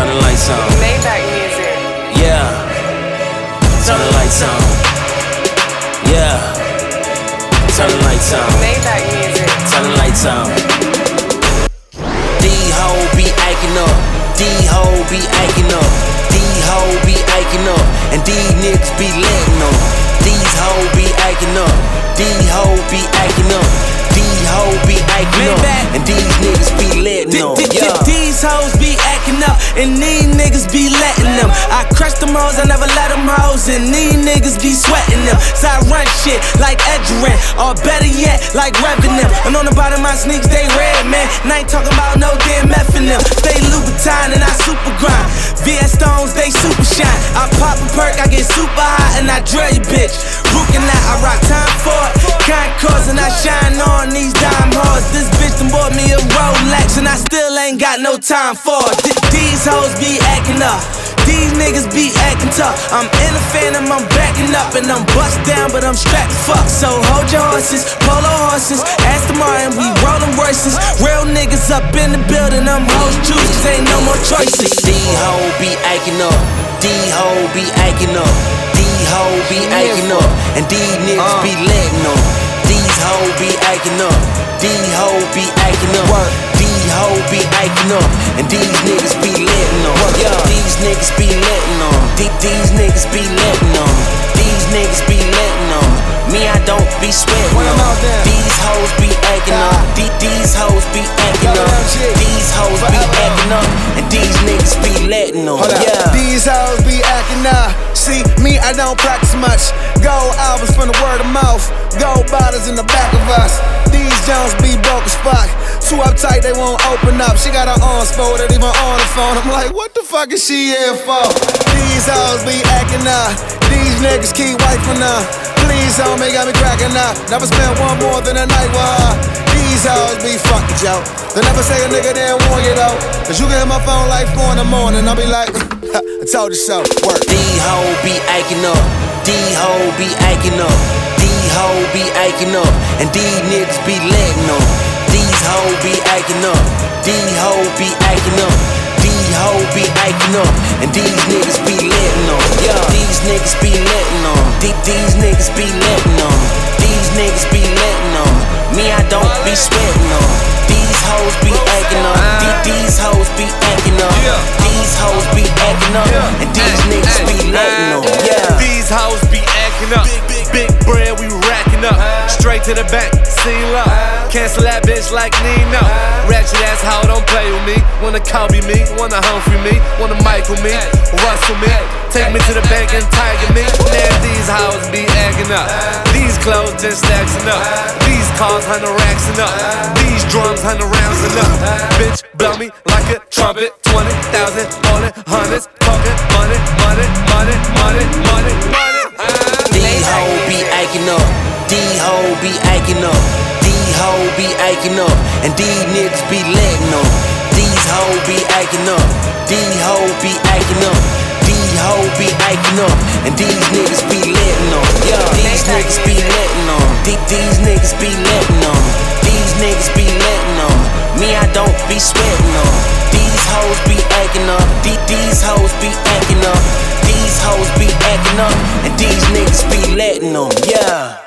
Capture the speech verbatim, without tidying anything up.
Turn the lights on. Maybach music. Yeah. Turn the lights on. Yeah. Turn the lights on. Maybach music. Turn the lights on. These hoes be acting up. These hoes be acting up. These hoes be acting up. And these niggas be letting up. These hoes be acting up. These hoes be acting up. These hoes be acting up. And these niggas be letting up. Yeah. These hoes be acting up. And these niggas be letting them. I crush them hoes, I never let them hoes. And these niggas be sweating them. So I run shit like Edgerrin. Or better yet, like Revenant. And on the bottom of my sneaks, they red, man. And I ain't talking about no damn F in them. Stay Louboutin and I super grind. V S Stones, they super shine. I pop a perk, I get super hot. And I drill you, bitch. Rookin' that, I rock time for it. Concourse and I shine on these dime whores. This bitch done bought me a Rolex. And I still ain't got no time for it. Th these hoes be acting up. These niggas be acting tough. I'm in a phantom, I'm backing up. And I'm bust down, but I'm strapped as fuck. So hold your horses, polo horses. Aston Martin, we rollin' Royces. Real niggas up in the building, them hoes choose, cause ain't no more choices. These hoes be acting up. These hoes be acting up. These hoes be acting up. And these niggas be letting up. These hoes be acting up. These hoes be acting up. These hoes be acting up. And these niggas be letting up. Yeah. These niggas be letting on. These niggas be letting on. These niggas be letting on. Me, I don't be sweating on. These hoes be acting up. These hoes be acting up. These hoes be acting up. And these niggas be letting on. Yeah. These hoes be acting up. See, me, I don't practice much. Gold albums from the word of mouth. Gold bottles in the back of us. These Jones be broke as fuck. Too uptight, they won't open up. She got her arms folded, even on the phone. I'm like, what the fuck is she here for? These hoes be acting up. These niggas keep wiping up. Please, homie, got me cracking up. Never spent one more than a night with her. These hoes be fucking Joe. They never say a nigga didn't want you though. Cause you get my phone like four in the morning. I'll be like, I told you so. Work. These hoes be acting up. These hoes be acting up. These hoes be acting up. And these niggas be letting up. These hoes be acting up. These hoes be acting up. These hoes be acting up. And these niggas be letting on. Yeah. These niggas be letting on. These niggas be letting on. These niggas be letting on. Me, I don't be sweating on. These hoes be acting up. These hoes be acting up. These hoes be acting up. And these niggas be letting on. Yeah. These hoes be acting up. Big bread, we racking up. Straight to the bank, seal up. Cancel that bitch like Nino. Ratchet ass hoe don't play with me. Wanna Kobe me, wanna Humphrey me, wanna Michael me, Russell me. Take me to the bank and tiger me. Man, these hoes be acting up. These clothes just stacking up. These cars hundred racks and up. These drums hundred rounds and up. Bitch, blow me like a trumpet. Twenty thousand on it, hundreds, talking money, money, money, money, money, money. These hoes be acting up. These hoes be acting up. These hoes be acting up. And these niggas be letting up. These hoes be acting up. These hoes be acting up. These hoes be acting up. And these niggas be letting on. Yeah. These niggas be letting on. These niggas be letting on. These niggas be letting on. Me, I don't be sweating on. These hoes be acting up. These hoes be acting up. These hoes be acting up. And these niggas be letting on. Yeah.